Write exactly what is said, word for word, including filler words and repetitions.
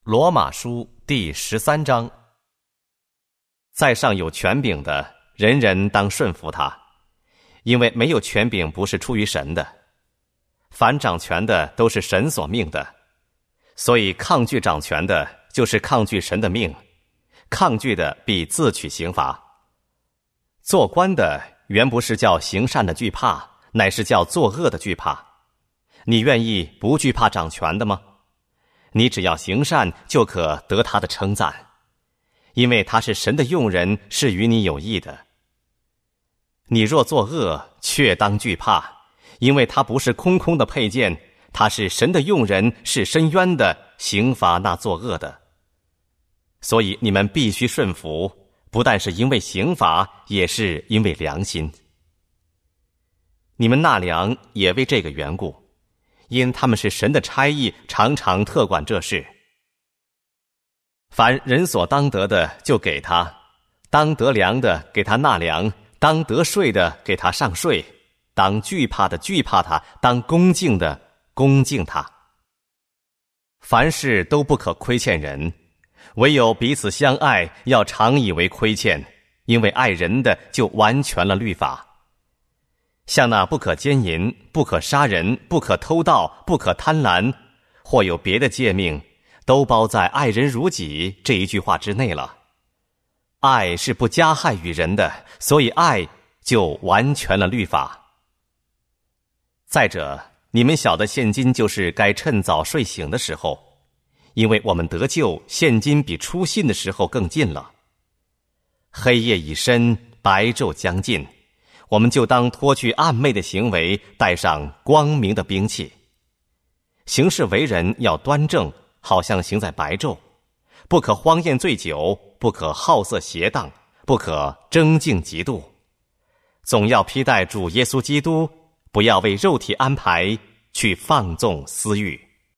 罗马书第十三章，在上有权柄的，人人当顺服他，因为没有权柄不是出于神的。凡掌权的都是神所命的，所以抗拒掌权的，就是抗拒神的命，抗拒的必自取刑罚。做官的原不是叫行善的惧怕，乃是叫作恶的惧怕。你愿意不惧怕掌权的吗？你只要行善，就可得他的称赞，因为他是神的用人，是与你有益的。你若作恶，却当惧怕，因为他不是空空的佩剑，他是神的用人，是深渊的，刑罚那作恶的。所以你们必须顺服，不但是因为刑罚，也是因为良心。你们纳粮也为这个缘故，因他们是神的差役，常常特管这事。凡人所当得的，就给他；当得粮的，给他纳粮；当得税的，给他上税；当惧怕的惧怕他；当恭敬的恭敬他。凡事都不可亏欠人，唯有彼此相爱，要常以为亏欠，因为爱人的就完全了律法。像那不可奸淫，不可杀人，不可偷盗，不可贪婪，或有别的诫命，都包在爱人如己这一句话之内了。爱是不加害于人的，所以爱就完全了律法。再者，你们晓得现今就是该趁早睡醒的时候，因为我们得救，现今比初信的时候更近了。黑夜已深，白昼将近，我们就当脱去暗昧的行为，带上光明的兵器。行事为人要端正，好像行在白昼，不可荒宴醉酒，不可好色邪荡，不可争竞嫉妒，总要披戴主耶稣基督，不要为肉体安排去放纵私欲。